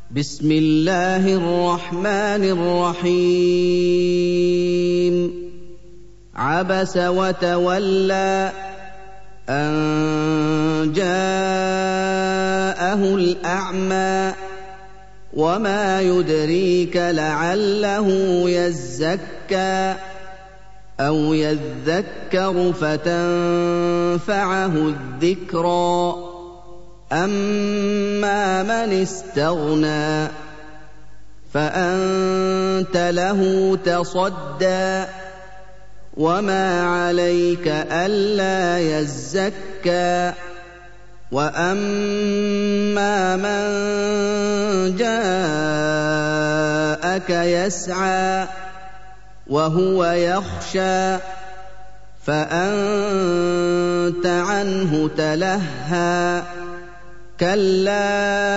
بسم الله الرحمن الرحيم عبس وتولى أن جاءه الأعمى وما يدريك لعله يزكى أو يذكر فتنفعه الذكرى أما من استغنى فأنت له تصدى وما عليك ألا يزكى وأما من جاءك يسعى وهو يخشى فأنت عنه تلهى كلا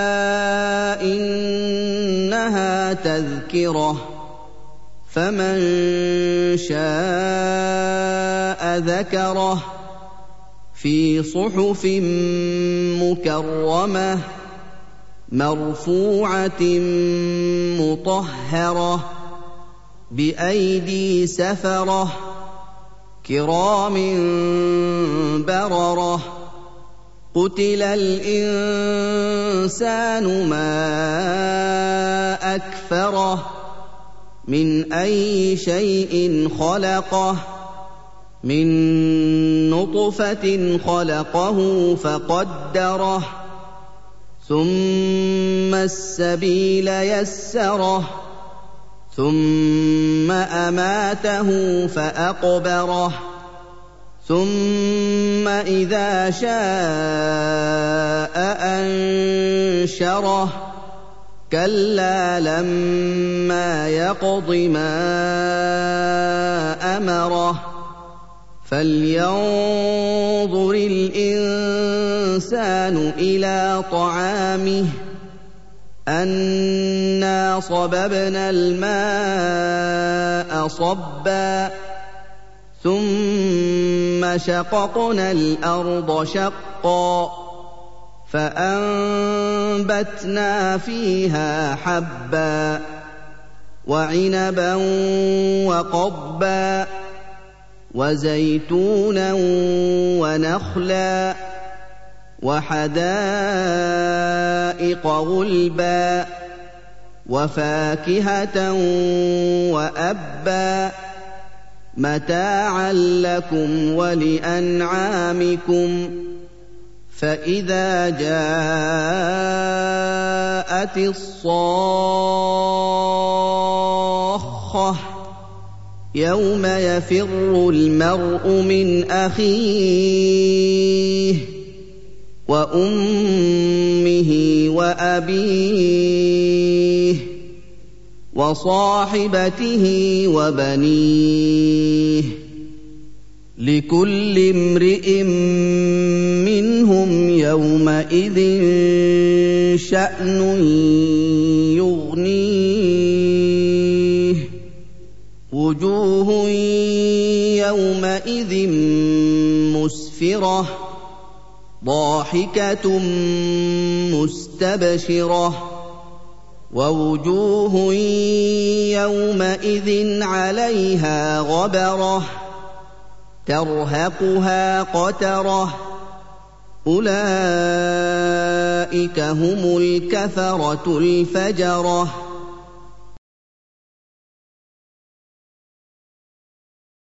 إنها تذكرة فمن شاء ذكره في صحف مكرمة مرفوعة مطهرة بأيدي سفرة كرام بررة قتل الإنسان ما أكفره من أي شيء خلقه من نطفة خلقه فقدره ثم السبيل يسره ثم أماته فأقبره ثم إذا شاء أنشره كلا لما يقض ما أمره فلينظر الإنسان إلى طعامه أنا صببنا الماء صبا ثم شققنا الأرض شقا فأنبتنا فيها حبا وعنبا وقضبا وزيتونا ونخلا وحدائق غلبا وفاكهة وأبا متاعا لكم ولأنعامكم فإذا جاءت الصاخة يوم يفر المرء من أخيه وأمه وأبيه وصاحبته وبنيه لكل امرئ منهم يومئذ شأن يغنيه وجوه يومئذ مسفرة ضاحكة مستبشرة ووجوه يومئذ عليها غبرة ترهقها قترة أولئك هم الكفرة الفجرة